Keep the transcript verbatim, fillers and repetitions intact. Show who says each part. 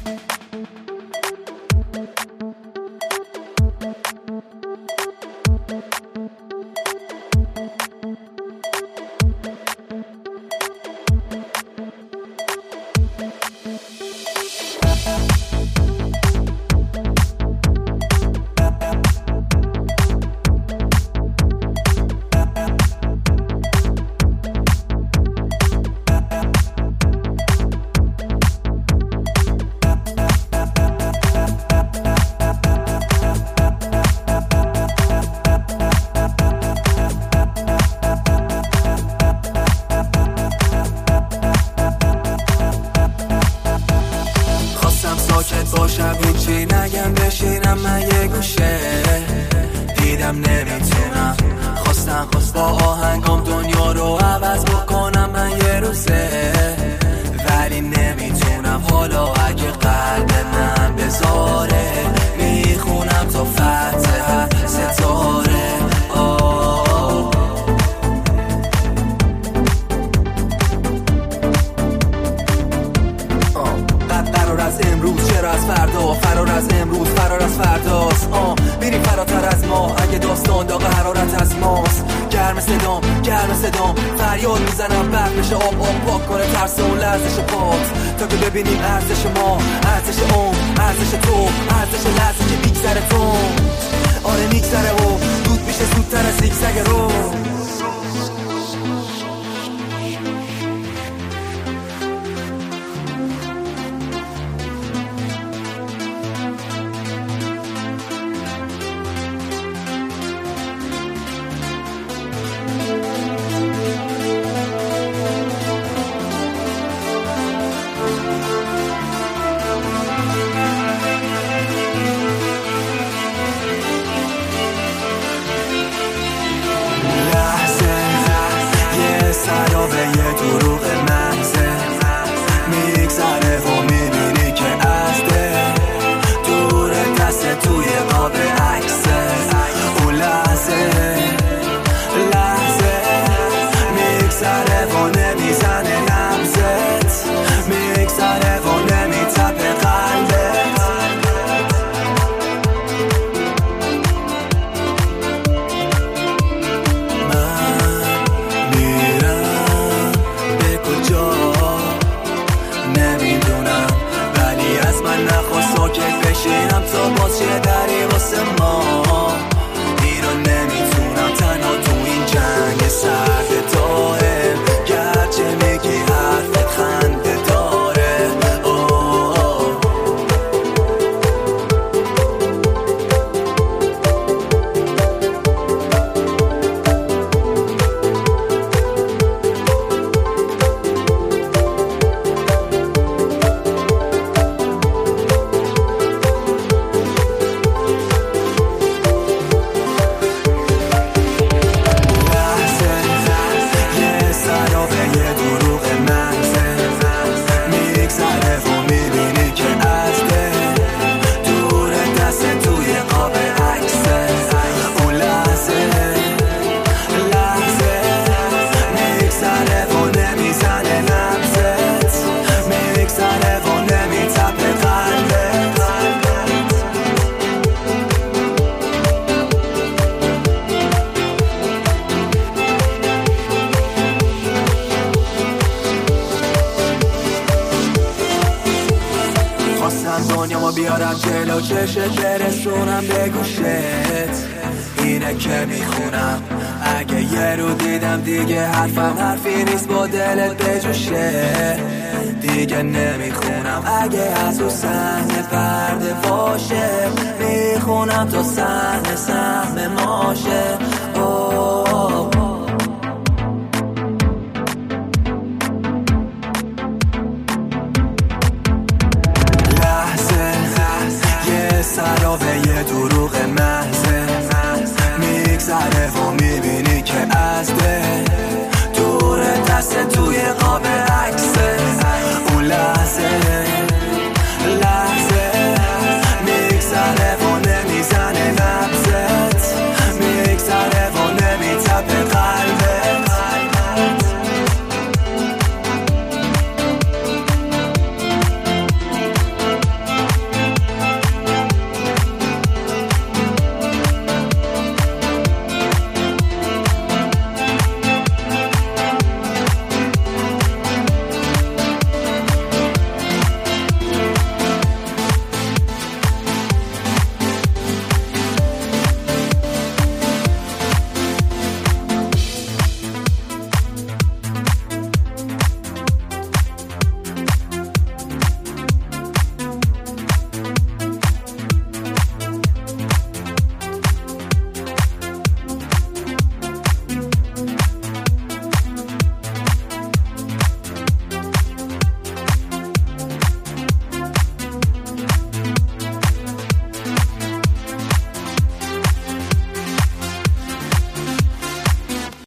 Speaker 1: باشم هیچی نگم بشینم من یه گوشه دیدم نمیتونم خواستم خواست با آهنگام دنیا رو عوض بکنم من یه روزه ولی نمیتونم حالا اگه قلب من بذاره میخونم تا فتح ستاره آه قرار از امروز چرا از فردا فرار از امروز فرار از فرداست آه میریم فراتر از ما اگه داستان داغ حرارت از ماست گرم صدام گرم صدام فریاد میزنم برق بشه آب آب پاک کنه ترس اون لرزش پات تا که ببینیم ارزش ما ارزش اون ارزش تو ارزش لحظه که میگذره تو آره میگذره و دود میشه زودتر از زیگزگ رو بشینم تا باز چه دری واسه ما اینو نمیتونم تنها تو این جنگ سرد داره گرچه میگی حرفت خنده داره اوه دنیامو بیارم جلو چشت برسونم به گوشت اینه که میخونم اگه یه رو دیدم دیگه حرفم حرفی نیست با دلت بجوشه دیگه نمیخونم اگه از رو صحنه پرده باشه میخونم تا صحنه سهم ماشه اوه سراغ یه دروغ محضه میگذره و میبینی که از ده دور دست توی قاب عکس